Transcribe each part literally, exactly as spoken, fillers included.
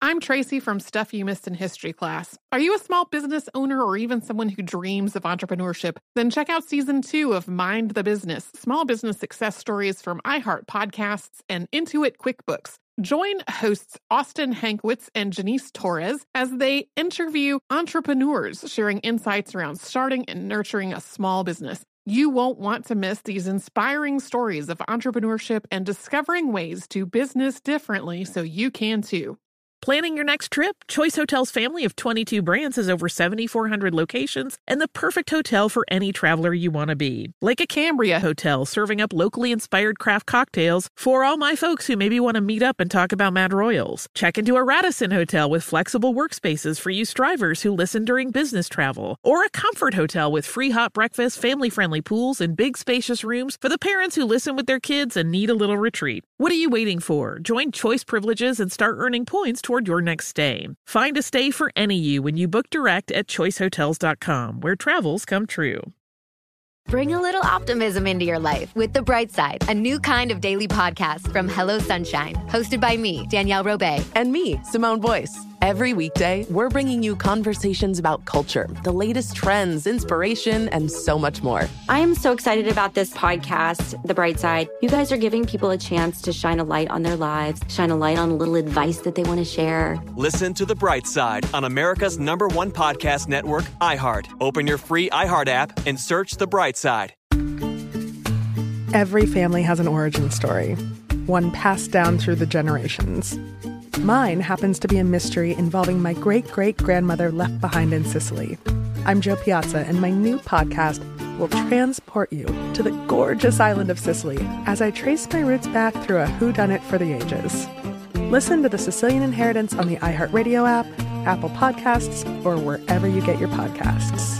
I'm Tracy from Stuff You Missed in History class. Are you a small business owner or even someone who dreams of entrepreneurship? Then check out season two of Mind the Business, small business success stories from iHeart Podcasts and Intuit QuickBooks. Join hosts Austin Hankwitz and Janice Torres as they interview entrepreneurs sharing insights around starting and nurturing a small business. You won't want to miss these inspiring stories of entrepreneurship and discovering ways to business differently so you can too. Planning your next trip? Choice Hotels' family of twenty-two brands has over seven thousand four hundred locations and the perfect hotel for any traveler you want to be. Like a Cambria Hotel, serving up locally inspired craft cocktails for all my folks who maybe want to meet up and talk about Mad Royals. Check into a Radisson Hotel with flexible workspaces for you strivers who listen during business travel. Or a Comfort Hotel with free hot breakfast, family-friendly pools, and big spacious rooms for the parents who listen with their kids and need a little retreat. What are you waiting for? Join Choice Privileges and start earning points toward your next stay. Find a stay for any you when you book direct at choice hotels dot com, where travels come true. Bring a little optimism into your life with The Bright Side, a new kind of daily podcast from Hello Sunshine, hosted by me, Danielle Robay. And me, Simone Boyce. Every weekday, we're bringing you conversations about culture, the latest trends, inspiration, and so much more. I am so excited about this podcast, The Bright Side. You guys are giving people a chance to shine a light on their lives, shine a light on a little advice that they want to share. Listen to The Bright Side on America's number one podcast network, iHeart. Open your free iHeart app and search The Bright Side. Every family has an origin story, one passed down through the generations. Mine happens to be a mystery involving my great-great-grandmother left behind in Sicily. I'm Jo Piazza, and my new podcast will transport you to the gorgeous island of Sicily as I trace my roots back through a whodunit for the ages. Listen to The Sicilian Inheritance on the iHeartRadio app, Apple Podcasts, or wherever you get your podcasts.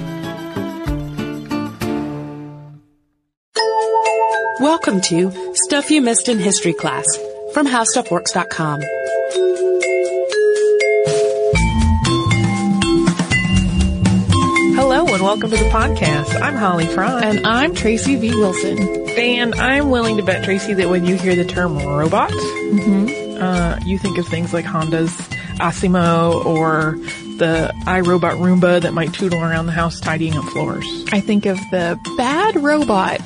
Welcome to Stuff You Missed in History class from how stuff works dot com. Hello and welcome to the podcast. I'm Holly Fry. And I'm Tracy V. Wilson. And I'm willing to bet, Tracy, that when you hear the term robot, mm-hmm. uh, you think of things like Honda's Asimo or the iRobot Roomba that might tootle around the house tidying up floors. I think of the bad robot.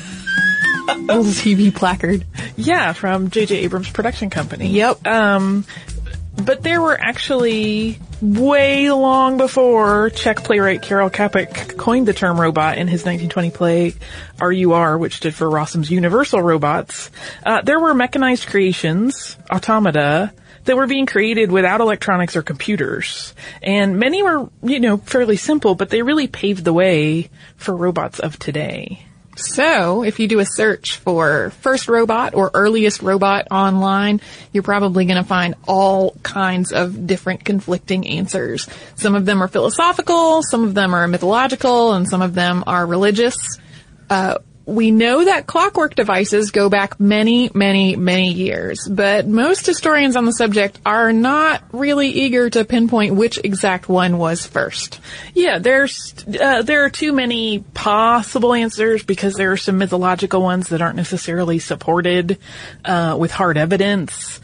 Little T V placard. Yeah, from J J Abrams Production Company. Yep. Um, but there were actually way long before Czech playwright Karel Čapek coined the term robot in his nineteen twenty play R U R, which stood for Rossum's Universal Robots. Uh, there were mechanized creations, automata, that were being created without electronics or computers. And many were, you know, fairly simple, but they really paved the way for robots of today. So, if you do a search for first robot or earliest robot online, you're probably going to find all kinds of different conflicting answers. Some of them are philosophical, some of them are mythological, and some of them are religious. Uh, we know that clockwork devices go back many, many, many years, but most historians on the subject are not really eager to pinpoint which exact one was first. Yeah, there's uh, there are too many possible answers because there are some mythological ones that aren't necessarily supported uh, with hard evidence.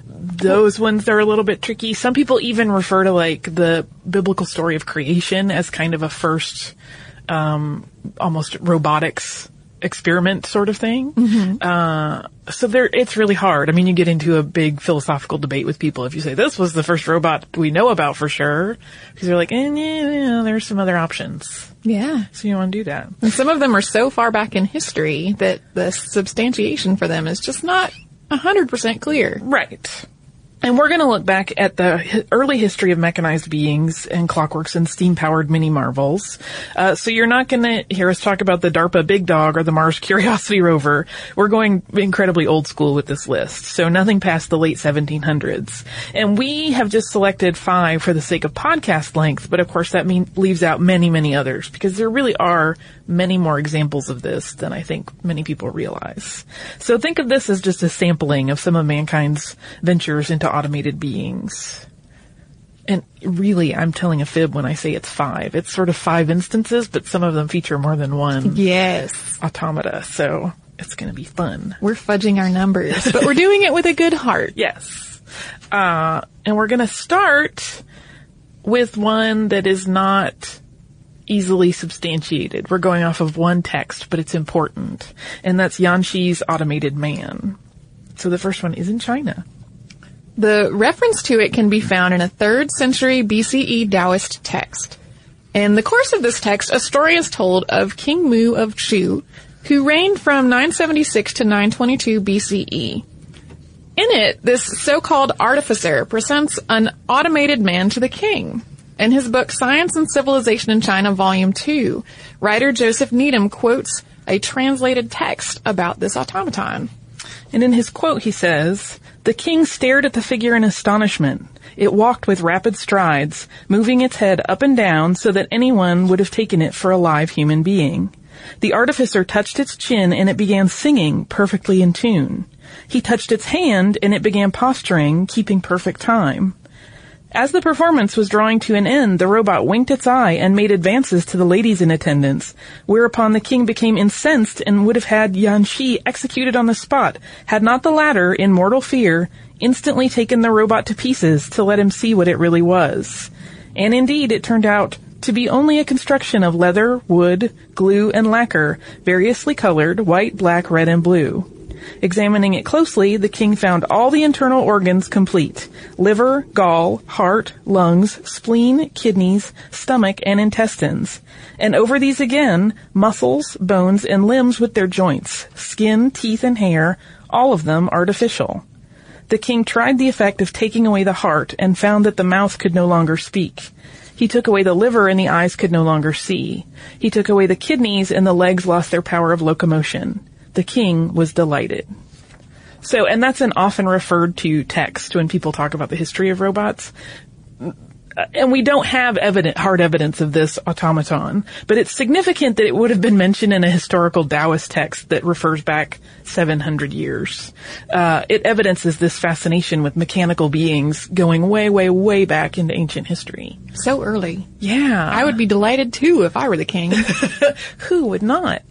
Those ones are a little bit tricky. Some people even refer to like the biblical story of creation as kind of a first um, almost robotics experiment sort of thing. Mm-hmm. Uh, so there, it's really hard. I mean, you get into a big philosophical debate with people if you say this was the first robot we know about for sure, because they're like, eh, yeah, yeah, there's some other options. Yeah. So you want to do that. And some of them are so far back in history that the substantiation for them is just not one hundred percent clear. Right. And we're going to look back at the early history of mechanized beings and clockworks and steam-powered mini-marvels. Uh, so you're not going to hear us talk about the DARPA Big Dog or the Mars Curiosity rover. We're going incredibly old school with this list, so nothing past the late seventeen hundreds. And we have just selected five for the sake of podcast length, but of course that mean, leaves out many, many others, because there really are many more examples of this than I think many people realize. So think of this as just a sampling of some of mankind's ventures into automated beings. And really, I'm telling a fib when I say it's five. It's sort of five instances, but some of them feature more than one. Yes. Automata, so it's going to be fun. We're fudging our numbers, but we're doing it with a good heart. Yes. Uh, and we're going to start with one that is not easily substantiated. We're going off of one text, but it's important. And that's Yan Shi's Automated Man. So the first one is in China. The reference to it can be found in a third century B C E Taoist text. In the course of this text, a story is told of King Mu of Chu, who reigned from nine seventy-six to nine twenty-two B C E. In it, this so-called artificer presents an automated man to the king. In his book Science and Civilization in China, Volume two, writer Joseph Needham quotes a translated text about this automaton. And in his quote, he says, "The king stared at the figure in astonishment. It walked with rapid strides, moving its head up and down so that anyone would have taken it for a live human being. The artificer touched its chin and it began singing, perfectly in tune. He touched its hand and it began posturing, keeping perfect time. As the performance was drawing to an end, the robot winked its eye and made advances to the ladies in attendance, whereupon the king became incensed and would have had Yan Shi executed on the spot, had not the latter, in mortal fear, instantly taken the robot to pieces to let him see what it really was. And indeed, it turned out to be only a construction of leather, wood, glue, and lacquer, variously colored, white, black, red, and blue. Examining it closely, the king found all the internal organs complete: liver, gall, heart, lungs, spleen, kidneys, stomach, and intestines. And over these again, muscles, bones, and limbs with their joints, skin, teeth, and hair, all of them artificial. The king tried the effect of taking away the heart and found that the mouth could no longer speak. He took away the liver and the eyes could no longer see. He took away the kidneys and the legs lost their power of locomotion. The king was delighted." So, and that's an often referred to text when people talk about the history of robots. And we don't have evident, hard evidence of this automaton, but it's significant that it would have been mentioned in a historical Taoist text that refers back seven hundred years. Uh, it evidences this fascination with mechanical beings going way, way, way back into ancient history. So early. Yeah. I would be delighted too if I were the king. Who would not?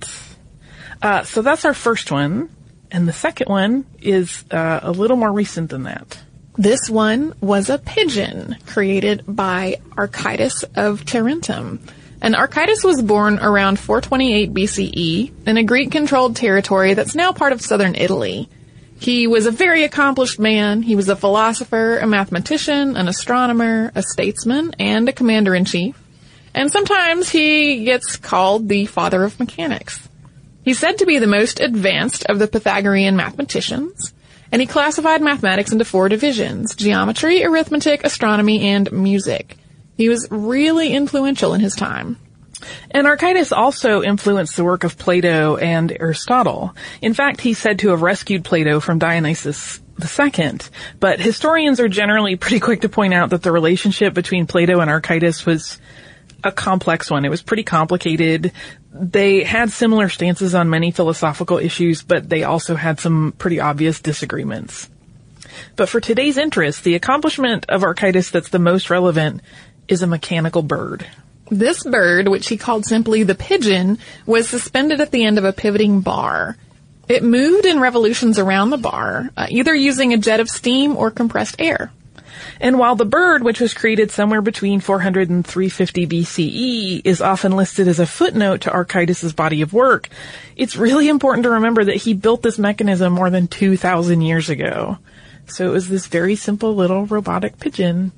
Uh, so that's our first one. And the second one is uh, a little more recent than that. This one was a pigeon created by Archytas of Tarentum. And Archytas was born around four twenty-eight B C E in a Greek-controlled territory that's now part of southern Italy. He was a very accomplished man. He was a philosopher, a mathematician, an astronomer, a statesman, and a commander-in-chief. And sometimes he gets called the father of mechanics. He's said to be the most advanced of the Pythagorean mathematicians. And he classified mathematics into four divisions: geometry, arithmetic, astronomy, and music. He was really influential in his time. And Archytas also influenced the work of Plato and Aristotle. In fact, he's said to have rescued Plato from Dionysius the Second. But historians are generally pretty quick to point out that the relationship between Plato and Archytas was a complex one. It was pretty complicated. They had similar stances on many philosophical issues, but they also had some pretty obvious disagreements. But for today's interest, the accomplishment of Archytas that's the most relevant is a mechanical bird. This bird, which he called simply the pigeon, was suspended at the end of a pivoting bar. It moved in revolutions around the bar, uh, either using a jet of steam or compressed air. And while the bird, which was created somewhere between four hundred and three fifty B C E, is often listed as a footnote to Archytas' body of work, it's really important to remember that he built this mechanism more than two thousand years ago. So it was this very simple little robotic pigeon.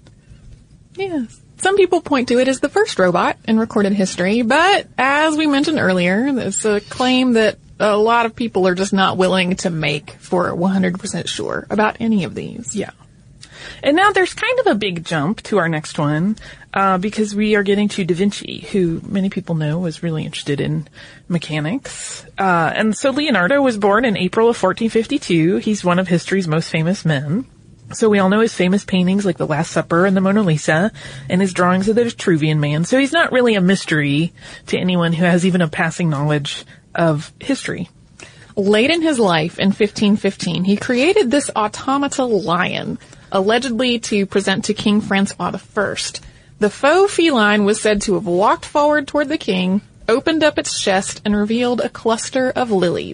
Yes. Some people point to it as the first robot in recorded history, but as we mentioned earlier, it's a claim that a lot of people are just not willing to make for one hundred percent sure about any of these. Yeah. And now there's kind of a big jump to our next one, uh, because we are getting to Da Vinci, who many people know was really interested in mechanics. Uh, and so Leonardo was born in April of fourteen fifty-two. He's one of history's most famous men. So we all know his famous paintings like The Last Supper and the Mona Lisa, and his drawings of the Vitruvian Man. So he's not really a mystery to anyone who has even a passing knowledge of history. Late in his life, in fifteen fifteen, he created this automata lion, allegedly to present to King Francois the First. The faux feline was said to have walked forward toward the king, opened up its chest, and revealed a cluster of lilies.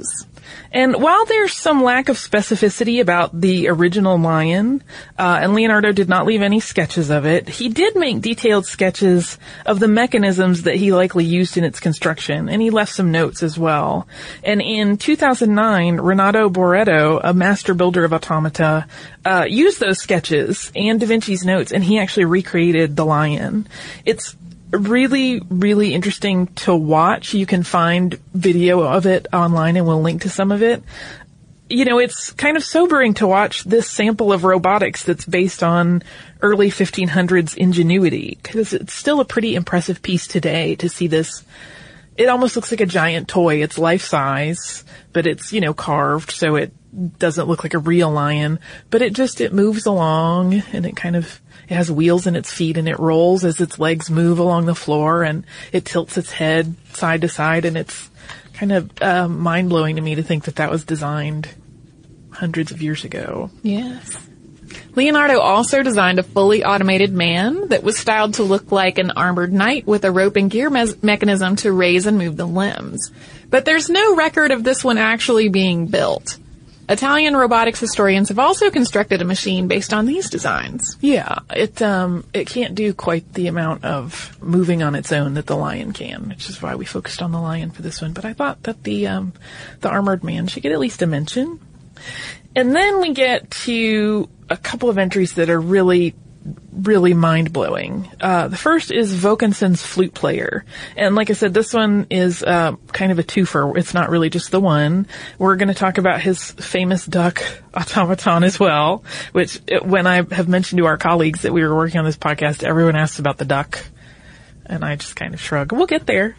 And while there's some lack of specificity about the original lion, uh, and Leonardo did not leave any sketches of it, he did make detailed sketches of the mechanisms that he likely used in its construction, and he left some notes as well. And in two thousand nine, Renato Boretto, a master builder of automata, uh, used those sketches and Da Vinci's notes, and he actually recreated the lion. It's really, really interesting to watch. You can find video of it online, and we'll link to some of it. You know, it's kind of sobering to watch this sample of robotics that's based on early fifteen hundreds ingenuity, because it's still a pretty impressive piece today to see this. It almost looks like a giant toy. It's life size, but it's, you know, carved, so it doesn't look like a real lion, but it just, it moves along, and it kind of, it has wheels in its feet, and it rolls as its legs move along the floor, and it tilts its head side to side, and it's kind of uh, mind-blowing to me to think that that was designed hundreds of years ago. Yes. Leonardo also designed a fully automated man that was styled to look like an armored knight with a rope and gear me- mechanism to raise and move the limbs. But there's no record of this one actually being built. Italian robotics historians have also constructed a machine based on these designs. Yeah, it um it can't do quite the amount of moving on its own that the lion can, which is why we focused on the lion for this one. But I thought that the um the armored man should get at least a mention. And then we get to a couple of entries that are really, really mind-blowing. Uh, the first is Vaucanson's flute player. And like I said, this one is uh, kind of a twofer. It's not really just the one. We're going to talk about his famous duck automaton as well, which when I have mentioned to our colleagues that we were working on this podcast, everyone asks about the duck. And I just kind of shrug. We'll get there.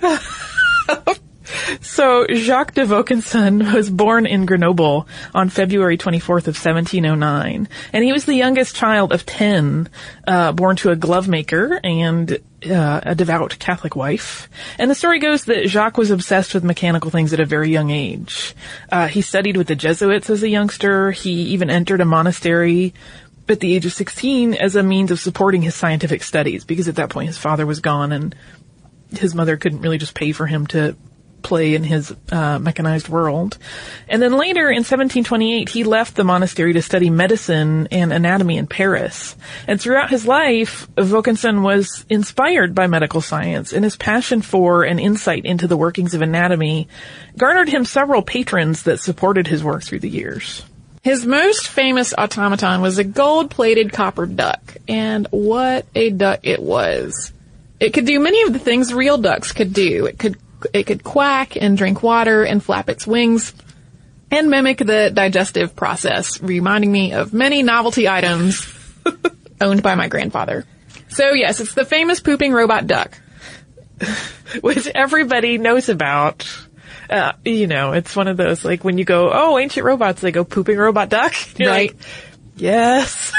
So, Jacques de Vaucanson was born in Grenoble on February twenty-fourth of seventeen oh nine, and he was the youngest child of ten, uh, born to a glovemaker and uh, a devout Catholic wife. And the story goes that Jacques was obsessed with mechanical things at a very young age. Uh, he studied with the Jesuits as a youngster. He even entered a monastery at the age of sixteen as a means of supporting his scientific studies, because at that point his father was gone and his mother couldn't really just pay for him to play in his uh, mechanized world. And then later in seventeen twenty-eight, he left the monastery to study medicine and anatomy in Paris. And throughout his life, Vaucanson was inspired by medical science, and his passion for and insight into the workings of anatomy garnered him several patrons that supported his work through the years. His most famous automaton was a gold-plated copper duck, and what a duck it was. It could do many of the things real ducks could do. It could It could quack and drink water and flap its wings and mimic the digestive process, reminding me of many novelty items owned by my grandfather. So yes, it's the famous pooping robot duck, which everybody knows about. Uh, you know, it's one of those, like when you go, oh, ancient robots, they go pooping robot duck. You're right. Like, yes.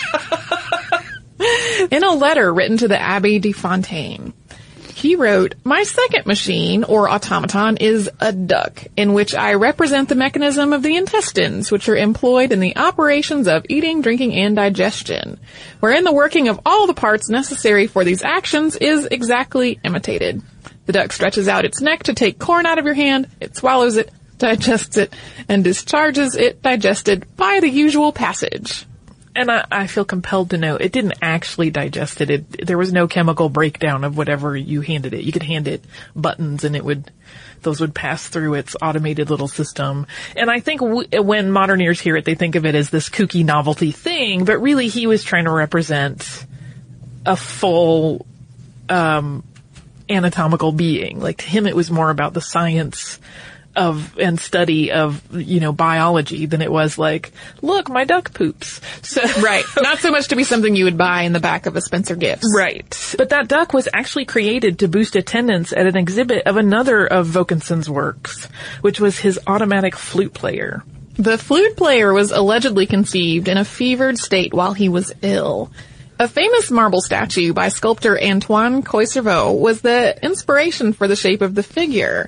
In a letter written to the Abbé de Fontaine, he wrote, "My second machine, or automaton, is a duck, in which I represent the mechanism of the intestines, which are employed in the operations of eating, drinking, and digestion, wherein the working of all the parts necessary for these actions is exactly imitated. The duck stretches out its neck to take corn out of your hand, it swallows it, digests it, and discharges it digested by the usual passage." And I, I feel compelled to know it didn't actually digest it. it. There was no chemical breakdown of whatever you handed it. You could hand it buttons and it would, those would pass through its automated little system. And I think w- when modern ears hear it, they think of it as this kooky novelty thing, but really he was trying to represent a full, um, anatomical being. Like to him it was more about the science of and study of, you know, biology than it was like, look, my duck poops. So right. Not so much to be something you would buy in the back of a Spencer Gifts. Right. But that duck was actually created to boost attendance at an exhibit of another of Vaucanson's works, which was his automatic flute player. The flute player was allegedly conceived in a fevered state while he was ill. A famous marble statue by sculptor Antoine Coiserveau was the inspiration for the shape of the figure.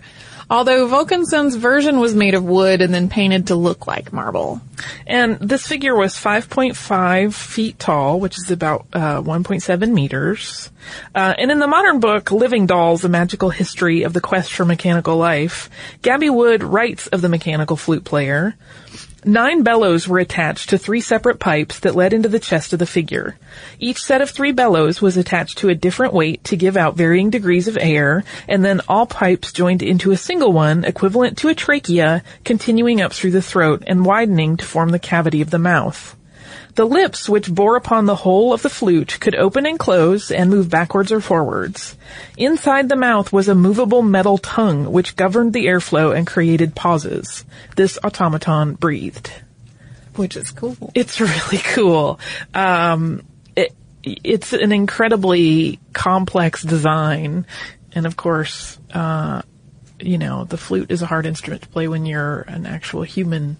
Although Volkinson's version was made of wood and then painted to look like marble. And this figure was five point five feet tall, which is about uh, one point seven meters. Uh, and in the modern book, Living Dolls, A Magical History of the Quest for Mechanical Life, Gabby Wood writes of the mechanical flute player. Nine bellows were attached to three separate pipes that led into the chest of the figure. Each set of three bellows was attached to a different weight to give out varying degrees of air, and then all pipes joined into a single one, equivalent to a trachea, continuing up through the throat and widening to form the cavity of the mouth. The lips, which bore upon the whole of the flute, could open and close and move backwards or forwards. Inside the mouth was a movable metal tongue, which governed the airflow and created pauses. This automaton breathed. Which is cool. It's really cool. Um, it, it's an incredibly complex design. And of course, uh, you know, the flute is a hard instrument to play when you're an actual human.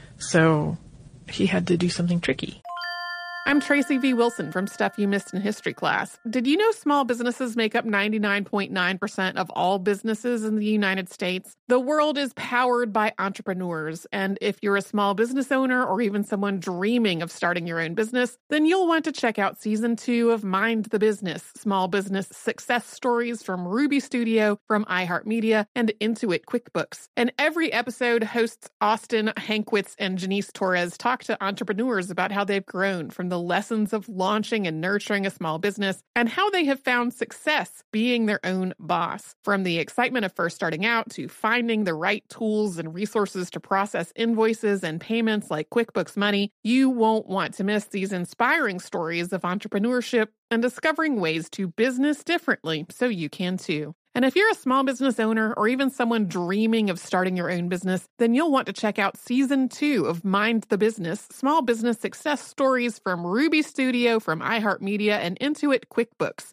So he had to do something tricky. I'm Tracy V. Wilson from Stuff You Missed in History Class. Did you know small businesses make up ninety-nine point nine percent of all businesses in the United States? The world is powered by entrepreneurs, and if you're a small business owner or even someone dreaming of starting your own business, then you'll want to check out Season two of Mind the Business, Small Business Success Stories from Ruby Studio, from iHeartMedia, and Intuit QuickBooks. And every episode, hosts Austin Hankwitz and Janice Torres talk to entrepreneurs about how they've grown from the lessons of launching and nurturing a small business and how they have found success being their own boss. From the excitement of first starting out to finding the right tools and resources to process invoices and payments like QuickBooks Money, you won't want to miss these inspiring stories of entrepreneurship and discovering ways to business differently so you can too. And if you're a small business owner or even someone dreaming of starting your own business, then you'll want to check out Season two of Mind the Business, Small Business Success Stories from Ruby Studio, from iHeartMedia, and Intuit QuickBooks.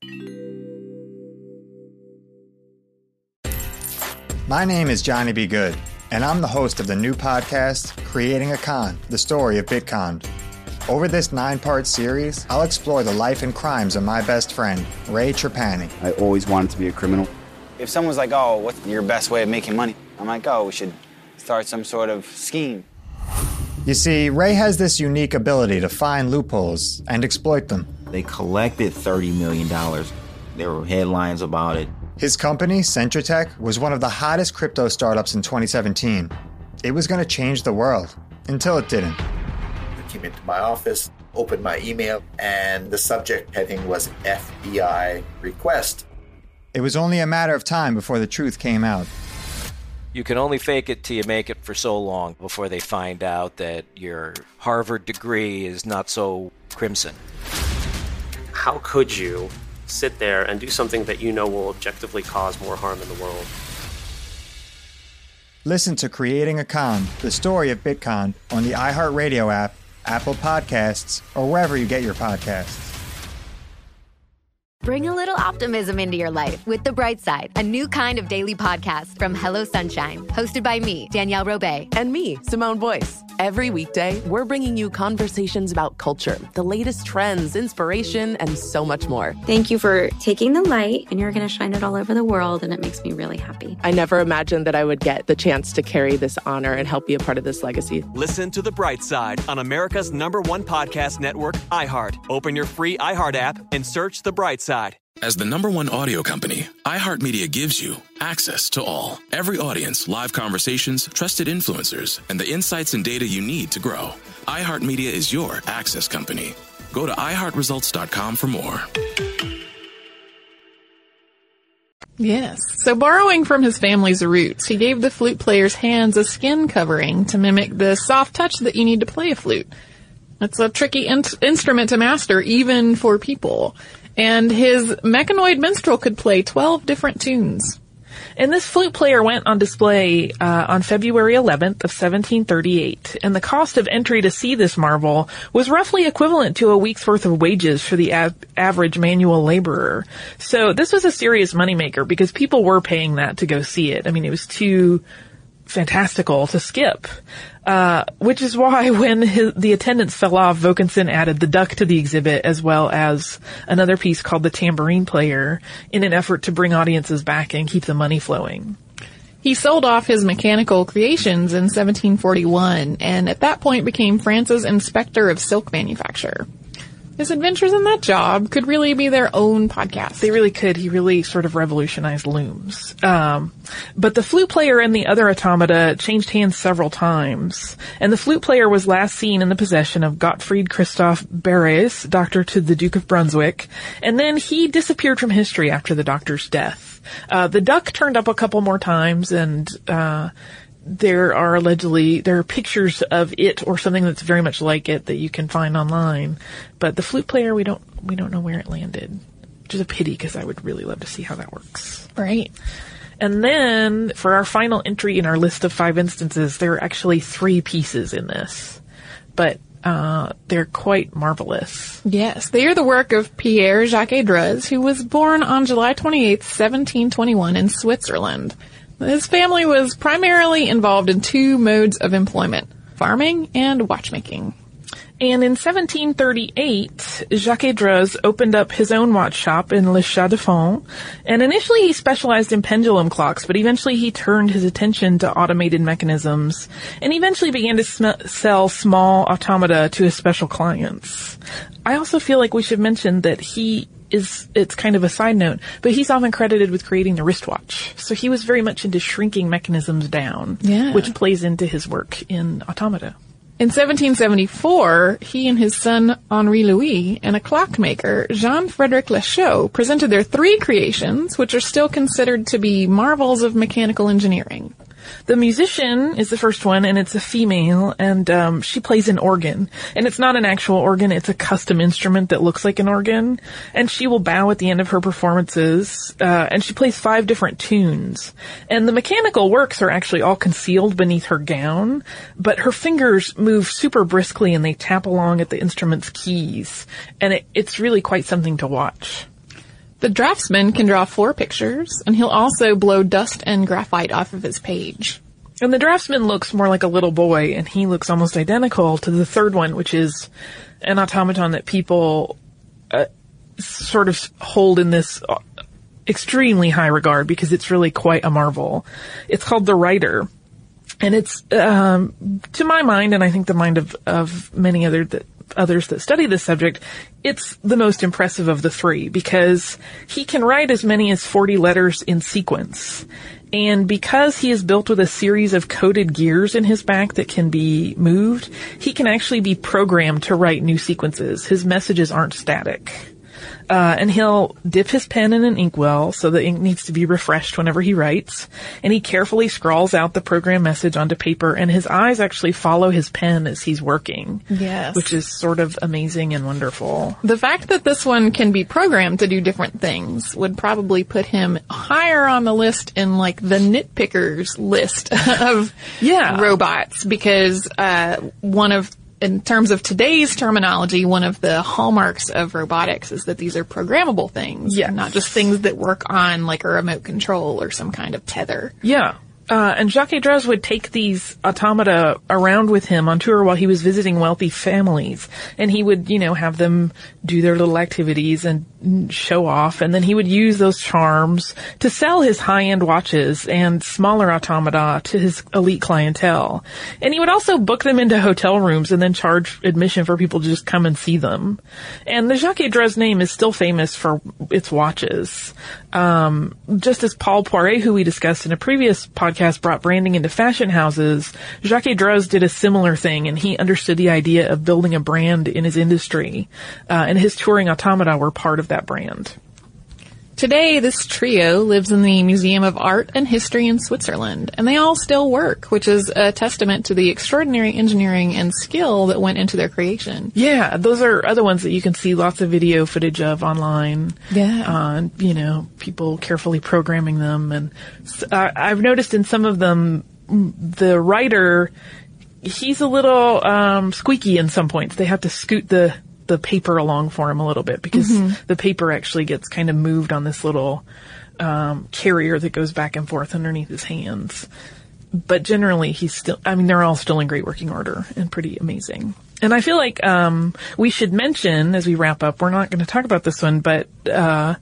My name is Johnny B. Good, and I'm the host of the new podcast, Creating a Con, the story of Bitcon. Over this nine-part series, I'll explore the life and crimes of my best friend, Ray Trapani. I always wanted to be a criminal. If someone's like, oh, what's your best way of making money? I'm like, oh, we should start some sort of scheme. You see, Ray has this unique ability to find loopholes and exploit them. They collected thirty million dollars. There were headlines about it. His company, Centratech, was one of the hottest crypto startups in twenty seventeen. It was going to change the world, until it didn't. I came into my office, opened my email, and the subject heading was F B I request. It was only a matter of time before the truth came out. You can only fake it till you make it for so long before they find out that your Harvard degree is not so crimson. How could you sit there and do something that you know will objectively cause more harm in the world? Listen to Creating a Con, the story of Bitcon, on the iHeartRadio app, Apple Podcasts, or wherever you get your podcasts. Bring a little optimism into your life with The Bright Side, a new kind of daily podcast from Hello Sunshine, hosted by me, Danielle Robay. And me, Simone Boyce. Every weekday, we're bringing you conversations about culture, the latest trends, inspiration, and so much more. Thank you for taking the light, and you're going to shine it all over the world, and it makes me really happy. I never imagined that I would get the chance to carry this honor and help be a part of this legacy. Listen to The Bright Side on America's number one podcast network, iHeart. Open your free iHeart app and search The Bright Side. As the number one audio company, iHeartMedia gives you access to all. Every audience, live conversations, trusted influencers, and the insights and data you need to grow. iHeartMedia is your access company. Go to i heart results dot com for more. Yes. So borrowing from his family's roots, he gave the flute player's hands a skin covering to mimic the soft touch that you need to play a flute. It's a tricky in- instrument to master, even for people. And his mechanoid minstrel could play twelve different tunes. And this flute player went on display uh, on February eleventh of seventeen thirty-eight, and the cost of entry to see this marvel was roughly equivalent to a week's worth of wages for the av- average manual laborer. So this was a serious moneymaker because people were paying that to go see it. I mean, it was too fantastical to skip. Uh, which is why when his, the attendance fell off, Volkinson added the duck to the exhibit as well as another piece called the tambourine player in an effort to bring audiences back and keep the money flowing. He sold off his mechanical creations in seventeen forty-one, and at that point became France's inspector of silk manufacture. His adventures in that job could really be their own podcast. They really could. He really sort of revolutionized looms. Um, but the flute player and the other automata changed hands several times. And the flute player was last seen in the possession of Gottfried Christoph Beres, doctor to the Duke of Brunswick. And then he disappeared from history after the doctor's death. Uh, the duck turned up a couple more times, and uh there are allegedly, there are pictures of it or something that's very much like it that you can find online. But the flute player, we don't, we don't know where it landed. Which is a pity, because I would really love to see how that works. Right. And then, for our final entry in our list of five instances, there are actually three pieces in this. But, uh, they're quite marvelous. Yes, they are the work of Pierre Jacques Dreux, who was born on July twenty-eighth, seventeen twenty-one in Switzerland. His family was primarily involved in two modes of employment, farming and watchmaking. And in seventeen thirty-eight, Jacques Dreux opened up his own watch shop in Le Château de Fonds, and initially he specialized in pendulum clocks, but eventually he turned his attention to automated mechanisms, and eventually began to sm- sell small automata to his special clients. I also feel like we should mention that he is, it's kind of a side note, but he's often credited with creating the wristwatch. So he was very much into shrinking mechanisms down, yeah. which plays into his work in automata. In seventeen seventy-four, he and his son Henri Louis and a clockmaker, Jean-Frédéric Lachaud, presented their three creations, which are still considered to be marvels of mechanical engineering. The musician is the first one, and it's a female, and um she plays an organ. And it's not an actual organ, it's a custom instrument that looks like an organ. And she will bow at the end of her performances, uh and she plays five different tunes. And the mechanical works are actually all concealed beneath her gown, but her fingers move super briskly and they tap along at the instrument's keys. And it, it's really quite something to watch. The draftsman can draw four pictures, and he'll also blow dust and graphite off of his page. And the draftsman looks more like a little boy, and he looks almost identical to the third one, which is an automaton that people uh, sort of hold in this extremely high regard because it's really quite a marvel. It's called the Writer. And it's, um, to my mind, and I think the mind of, of many other that, others that study this subject, it's the most impressive of the three because he can write as many as forty letters in sequence. And because he is built with a series of coded gears in his back that can be moved, he can actually be programmed to write new sequences. His messages aren't static. Uh, and he'll dip his pen in an inkwell, so the ink needs to be refreshed whenever he writes. And he carefully scrawls out the program message onto paper, and his eyes actually follow his pen as he's working. Yes. Which is sort of amazing and wonderful. The fact that this one can be programmed to do different things would probably put him higher on the list in, like, the nitpickers list of yeah. robots, because uh one of in terms of today's terminology, one of the hallmarks of robotics is that these are programmable things, yeah, not just things that work on like a remote control or some kind of tether. Yeah. Uh, and Jacques Dreux would take these automata around with him on tour while he was visiting wealthy families. And he would, you know, have them do their little activities and show off. And then he would use those charms to sell his high-end watches and smaller automata to his elite clientele. And he would also book them into hotel rooms and then charge admission for people to just come and see them. And the Jacques Dreux name is still famous for its watches. Um, just as Paul Poiret, who we discussed in a previous podcast, brought branding into fashion houses, Jacques Dreux did a similar thing, and he understood the idea of building a brand in his industry, uh, and his touring automata were part of that brand. Today, this trio lives in the Museum of Art and History in Switzerland, and they all still work, which is a testament to the extraordinary engineering and skill that went into their creation. Yeah, those are other ones that you can see lots of video footage of online. Yeah. Uh, you know, people carefully programming them. And uh, I've noticed in some of them, the writer, he's a little um squeaky in some points. They have to scoot the the paper along for him a little bit because mm-hmm. the paper actually gets kind of moved on this little um carrier that goes back and forth underneath his hands. But generally he's still, I mean, they're all still in great working order and pretty amazing. And I feel like um we should mention as we wrap up, we're not going to talk about this one, but uh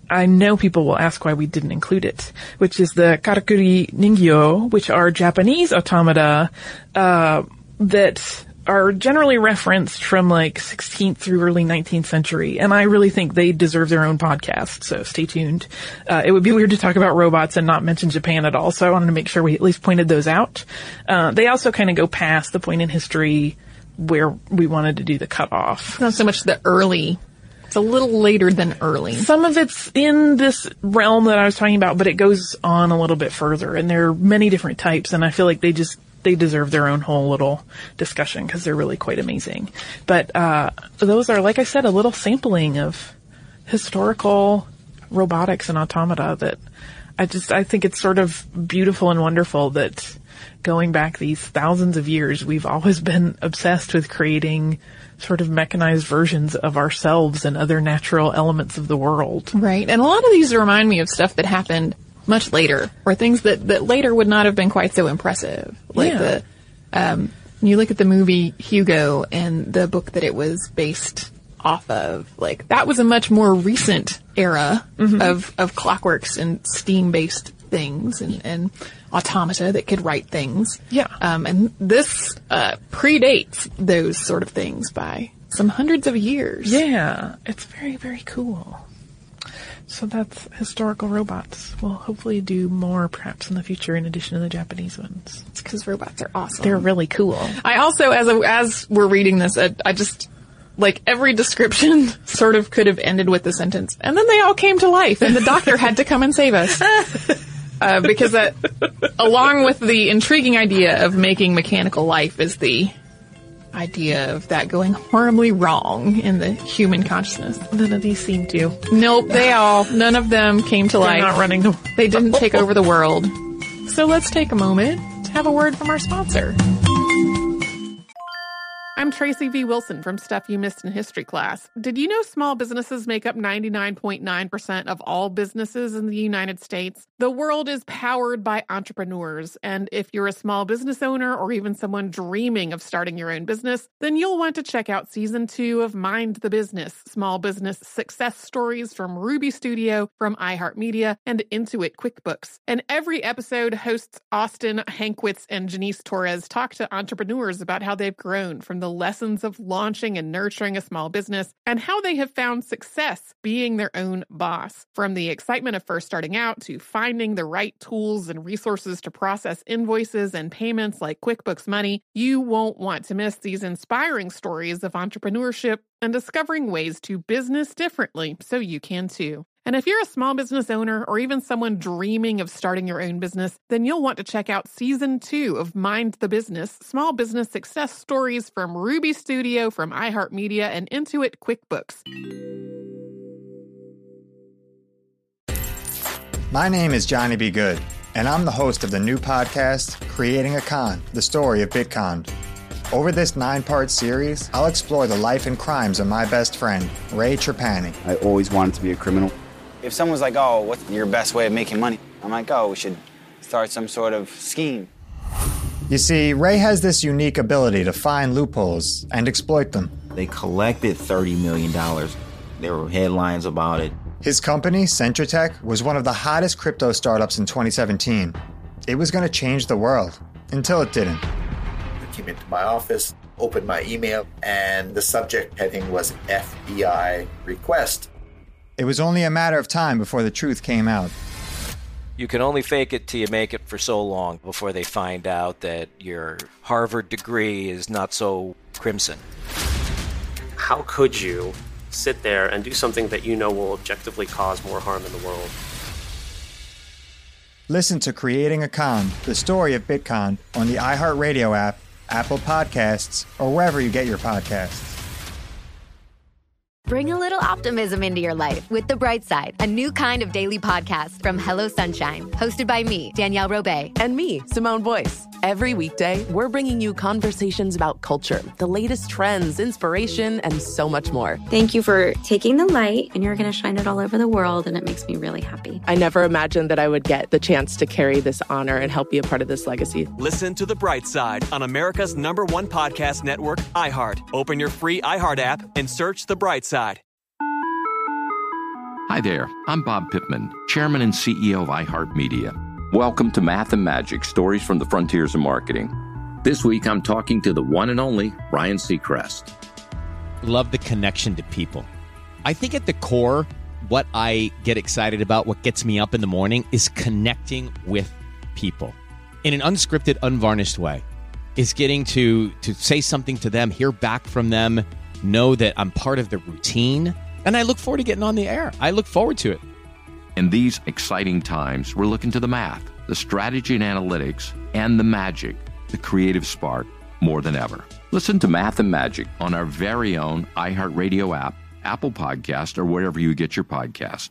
I know people will ask why we didn't include it, which is the karakuri ningyo, which are Japanese automata uh that are generally referenced from like sixteenth through early nineteenth century. And I really think they deserve their own podcast, so stay tuned. Uh, it would be weird to talk about robots and not mention Japan at all, so I wanted to make sure we at least pointed those out. Uh, they also kind of go past the point in history where we wanted to do the cutoff. Not so much the early. It's a little later than early. Some of it's in this realm that I was talking about, but it goes on a little bit further, and there are many different types, and I feel like they just they deserve their own whole little discussion because they're really quite amazing. But uh those are, like I said, a little sampling of historical robotics and automata that I just, I think it's sort of beautiful and wonderful that going back these thousands of years, we've always been obsessed with creating sort of mechanized versions of ourselves and other natural elements of the world. Right. And a lot of these remind me of stuff that happened much later, or things that, that later would not have been quite so impressive. Like Yeah. the, um, you look at the movie Hugo and the book that it was based off of, like, that was a much more recent era Mhm. of, of clockworks and steam-based things and, and automata that could write things. Yeah. Um, and this, uh, predates those sort of things by some hundreds of years. Yeah. It's very, very cool. So that's historical robots. We'll hopefully do more perhaps in the future in addition to the Japanese ones. It's because robots are awesome. They're really cool. I also, as a, as we're reading this, I, I just, like, every description sort of could have ended with the sentence, and then they all came to life, and the doctor had to come and save us. Uh, because that, along with the intriguing idea of making mechanical life, is the idea of that going horribly wrong in the human consciousness. None of these seem to. Nope, they all, none of them came to They're life. not running the They didn't take over the world. So let's take a moment to have a word from our sponsor. I'm Tracy V. Wilson from Stuff You Missed in History Class. Did you know small businesses make up ninety-nine point nine percent of all businesses in the United States? The world is powered by entrepreneurs, and if you're a small business owner or even someone dreaming of starting your own business, then you'll want to check out Season two of Mind the Business, Small Business Success Stories from Ruby Studio, from iHeartMedia, and Intuit QuickBooks. And every episode, hosts Austin Hankwitz and Janice Torres talk to entrepreneurs about how they've grown from the lessons of launching and nurturing a small business and how they have found success being their own boss. From the excitement of first starting out to finding the right tools and resources to process invoices and payments like QuickBooks Money, you won't want to miss these inspiring stories of entrepreneurship and discovering ways to business differently so you can too. And if you're a small business owner or even someone dreaming of starting your own business, then you'll want to check out Season two of Mind the Business, Small Business Success Stories from Ruby Studio, from iHeartMedia, and Intuit QuickBooks. My name is Johnny B. Good, and I'm the host of the new podcast, Creating a Con, the story of Bitcon. Over this nine-part series, I'll explore the life and crimes of my best friend, Ray Trapani. I always wanted to be a criminal. If someone's like, oh, what's your best way of making money? I'm like, oh, we should start some sort of scheme. You see, Ray has this unique ability to find loopholes and exploit them. They collected thirty million dollars. There were headlines about it. His company, Centratech, was one of the hottest crypto startups in twenty seventeen. It was going to change the world, until it didn't. I came into my office, opened my email, and the subject heading was F B I request. It was only a matter of time before the truth came out. You can only fake it till you make it for so long before they find out that your Harvard degree is not so crimson. How could you sit there and do something that you know will objectively cause more harm in the world? Listen to Creating a Con, the story of Bitcon, on the iHeartRadio app, Apple Podcasts, or wherever you get your podcasts. Bring a little optimism into your life with The Bright Side, a new kind of daily podcast from Hello Sunshine, hosted by me, Danielle Robay. And me, Simone Boyce. Every weekday, we're bringing you conversations about culture, the latest trends, inspiration, and so much more. Thank you for taking the light, and you're going to shine it all over the world, and it makes me really happy. I never imagined that I would get the chance to carry this honor and help be a part of this legacy. Listen to The Bright Side on America's number one podcast network, iHeart. Open your free iHeart app and search The Bright Side. Hi there, I'm Bob Pittman, Chairman and C E O of iHeartMedia. Welcome to Math and Magic, Stories from the Frontiers of Marketing. This week I'm talking to the one and only Ryan Seacrest. Love the connection to people. I think at the core, what I get excited about, what gets me up in the morning, is connecting with people in an unscripted, unvarnished way. Is getting to to say something to them, hear back from them, know that I'm part of the routine, and I look forward to getting on the air. I look forward to it. In these exciting times, we're looking to the math, the strategy and analytics, and the magic, the creative spark, more than ever. Listen to Math and Magic on our very own iHeartRadio app, Apple Podcast, or wherever you get your podcast.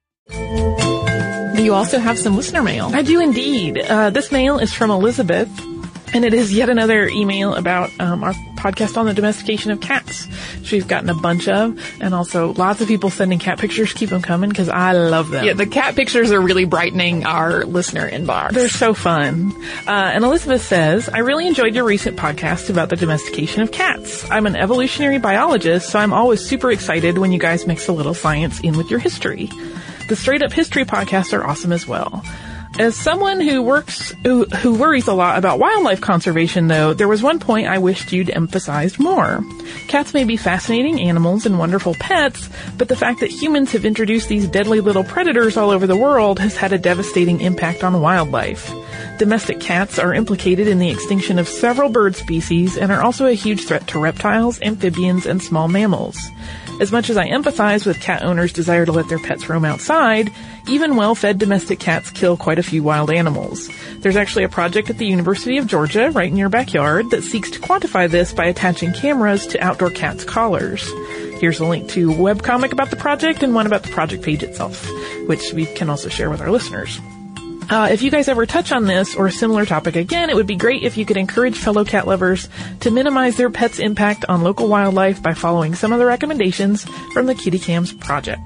You also have some listener mail. I do indeed. Uh, this mail is from Elizabeth, and it is yet another email about um, our podcast on the domestication of cats. She's gotten a bunch of, and also lots of people sending cat pictures. Keep them coming, because I love them. Yeah, the cat pictures are really brightening our listener inbox. They're so fun. Uh, and Elizabeth says, I really enjoyed your recent podcast about the domestication of cats. I'm an evolutionary biologist, so I'm always super excited when you guys mix a little science in with your history. The Straight Up History podcasts are awesome as well. As someone who works, who, who worries a lot about wildlife conservation, though, there was one point I wished you'd emphasized more. Cats may be fascinating animals and wonderful pets, but the fact that humans have introduced these deadly little predators all over the world has had a devastating impact on wildlife. Domestic cats are implicated in the extinction of several bird species and are also a huge threat to reptiles, amphibians, and small mammals. As much as I empathize with cat owners' desire to let their pets roam outside, even well-fed domestic cats kill quite a few wild animals. There's actually a project at the University of Georgia, right in your backyard, that seeks to quantify this by attaching cameras to outdoor cats' collars. Here's a link to a webcomic about the project and one about the project page itself, which we can also share with our listeners. Uh, if you guys ever touch on this or a similar topic again, it would be great if you could encourage fellow cat lovers to minimize their pet's impact on local wildlife by following some of the recommendations from the Kitty Cams project.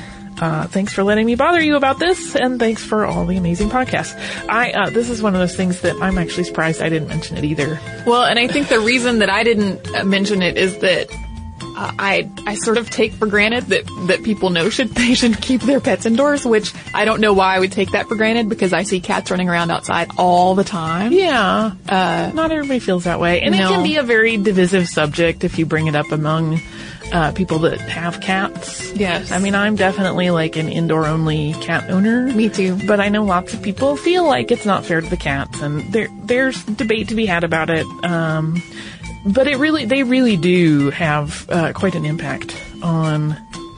Uh, thanks for letting me bother you about this, and thanks for all the amazing podcasts. I, uh, this is one of those things that I'm actually surprised I didn't mention it either. Well, and I think the reason that I didn't mention it is that Uh, I I sort of take for granted that, that people know should they should keep their pets indoors, which I don't know why I would take that for granted, because I see cats running around outside all the time. Yeah. Uh, not everybody feels that way. And no. It can be a very divisive subject if you bring it up among uh, people that have cats. Yes. I mean, I'm definitely like an indoor-only cat owner. Me too. But I know lots of people feel like it's not fair to the cats, and there there's debate to be had about it. Um But it really, they really do have uh, quite an impact on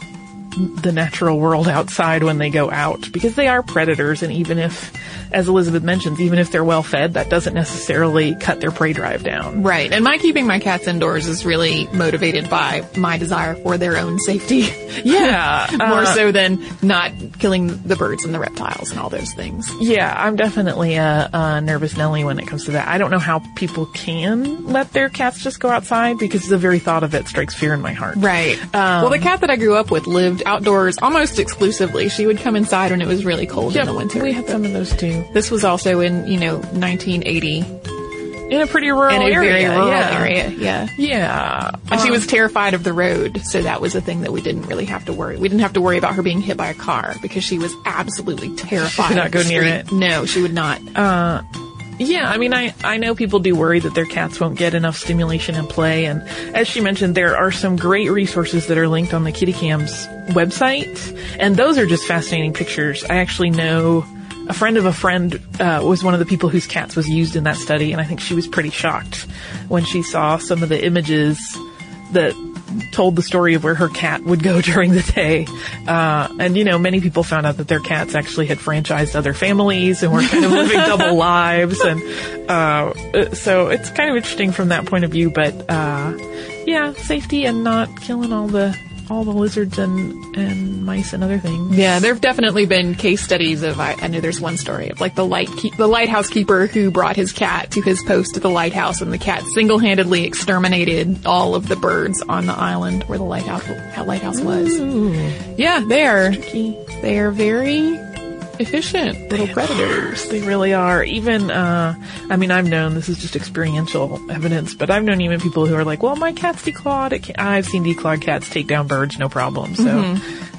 the natural world outside when they go out, because they are predators, and even if, as Elizabeth mentions, even if they're well fed, that doesn't necessarily cut their prey drive down. Right. And my keeping my cats indoors is really motivated by my desire for their own safety. Yeah. More uh, so than not killing the birds and the reptiles and all those things. Yeah, I'm definitely a, a nervous Nelly when it comes to that. I don't know how people can let their cats just go outside, because the very thought of it strikes fear in my heart. Right. Um, well, the cat that I grew up with lived outdoors almost exclusively. She would come inside when it was really cold yep, in the winter. We had some of those too. This was also in, you know, nineteen eighty. In a pretty rural in a area. very rural yeah. area, yeah. Yeah. And um, she was terrified of the road, so that was a thing that we didn't really have to worry. We didn't have to worry about her being hit by a car, because she was absolutely terrified. She would not of go the near street. it. No, she would not. Uh, yeah, I mean, I, I know people do worry that their cats won't get enough stimulation and play, and as she mentioned, there are some great resources that are linked on the Kitty Cams website, and those are just fascinating pictures. I actually know a friend of a friend uh, was one of the people whose cats was used in that study, and I think she was pretty shocked when she saw some of the images that told the story of where her cat would go during the day. Uh, and, you know, many people found out that their cats actually had franchised other families and were kind of living double lives. And uh, so it's kind of interesting from that point of view. But, uh, yeah, safety and not killing all the all the lizards and, and mice and other things. Yeah, there have definitely been case studies of, I, I know there's one story of like the light keep, the lighthouse keeper who brought his cat to his post at the lighthouse, and the cat single-handedly exterminated all of the birds on the island where the lighthouse lighthouse was. Ooh. Yeah, they are. They are very efficient little predators. They really are. Even, uh, I mean, I've known, this is just experiential evidence, but I've known even people who are like, well, my cat's declawed. It I've seen declawed cats take down birds, no problem. So, mm-hmm.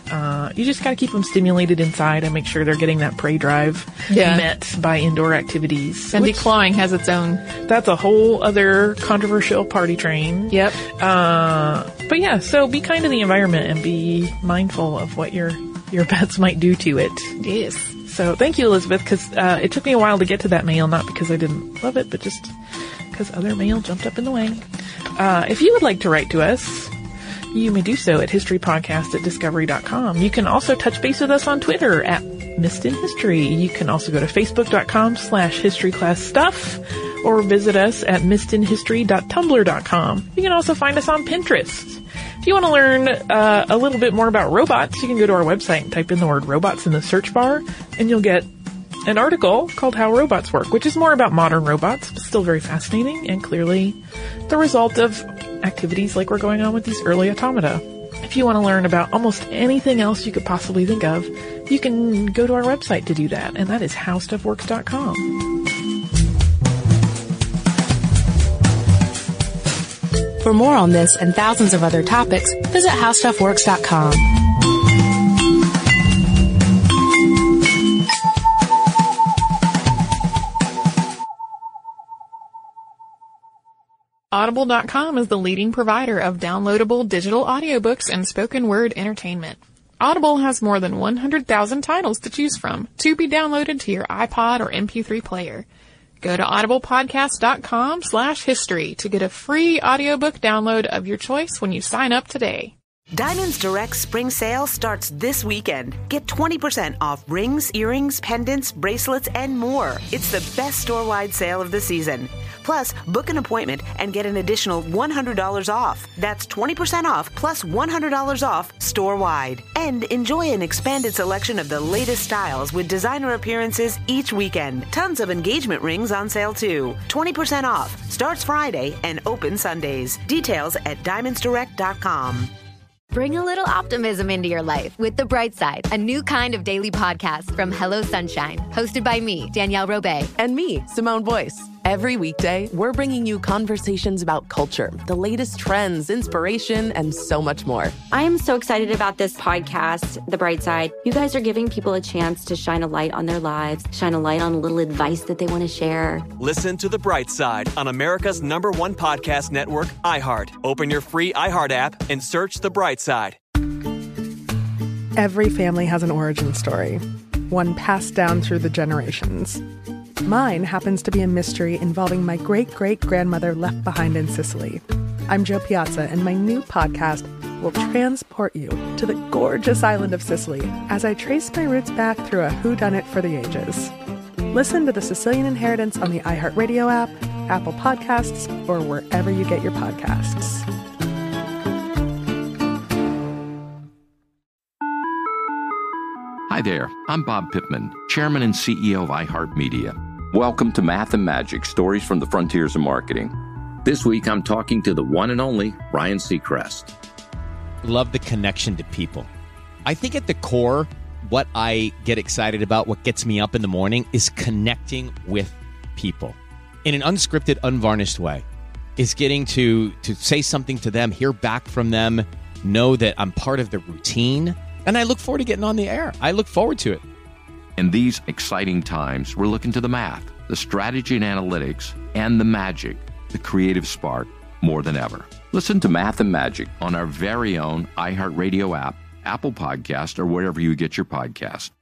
Uh, you just got to keep them stimulated inside and make sure they're getting that prey drive Yeah. met by indoor activities. And which- declawing has its own. That's a whole other controversial party train. Yep. Uh, but yeah, so be kind to the environment and be mindful of what your your pets might do to it. Yes. So thank you, Elizabeth, because uh, it took me a while to get to that mail, not because I didn't love it, but just because other mail jumped up in the way. Uh, if you would like to write to us, you may do so at historypodcast at discovery dot com. You can also touch base with us on Twitter at Missed in History. You can also go to facebook.com slash historyclassstuff or visit us at missed in history dot tumblr dot com. You can also find us on Pinterest. If you want to learn uh, a little bit more about robots, you can go to our website and type in the word robots in the search bar, and you'll get an article called How Robots Work, which is more about modern robots, but still very fascinating and clearly the result of activities like we're going on with these early automata. If you want to learn about almost anything else you could possibly think of, you can go to our website to do that, and that is how stuff works dot com. For more on this and thousands of other topics, visit how stuff works dot com. Audible dot com is the leading provider of downloadable digital audiobooks and spoken word entertainment. Audible has more than one hundred thousand titles to choose from to be downloaded to your iPod or M P three player. Go to audiblepodcast.com slash history to get a free audiobook download of your choice when you sign up today. Diamonds Direct Spring Sale starts this weekend. Get twenty percent off rings, earrings, pendants, bracelets, and more. It's the best store-wide sale of the season. Plus, book an appointment and get an additional one hundred dollars off. That's twenty percent off plus one hundred dollars off store-wide. And enjoy an expanded selection of the latest styles with designer appearances each weekend. Tons of engagement rings on sale too. twenty percent off. Starts Friday and open Sundays. Details at diamonds direct dot com. Bring a little optimism into your life with The Bright Side, a new kind of daily podcast from Hello Sunshine, hosted by me, Danielle Robay. And me, Simone Boyce. Every weekday, we're bringing you conversations about culture, the latest trends, inspiration, and so much more. I am so excited about this podcast, The Bright Side. You guys are giving people a chance to shine a light on their lives, shine a light on a little advice that they want to share. Listen to The Bright Side on America's number one podcast network, iHeart. Open your free iHeart app and search The Bright Side. Every family has an origin story, one passed down through the generations. Mine happens to be a mystery involving my great-great-grandmother left behind in Sicily. I'm Jo Piazza, and my new podcast will transport you to the gorgeous island of Sicily as I trace my roots back through a whodunit for the ages. Listen to The Sicilian Inheritance on the iHeartRadio app, Apple Podcasts, or wherever you get your podcasts. Hi there, I'm Bob Pittman, Chairman and C E O of iHeartMedia. Welcome to Math and Magic, Stories from the Frontiers of Marketing. This week I'm talking to the one and only Ryan Seacrest. Love the connection to people. I think at the core, what I get excited about, what gets me up in the morning, is connecting with people in an unscripted, unvarnished way. Is getting to to say something to them, hear back from them, know that I'm part of the routine. And I look forward to getting on the air. I look forward to it. In these exciting times, we're looking to the math, the strategy and analytics, and the magic, the creative spark, more than ever. Listen to Math and Magic on our very own iHeartRadio app, Apple Podcast, or wherever you get your podcast.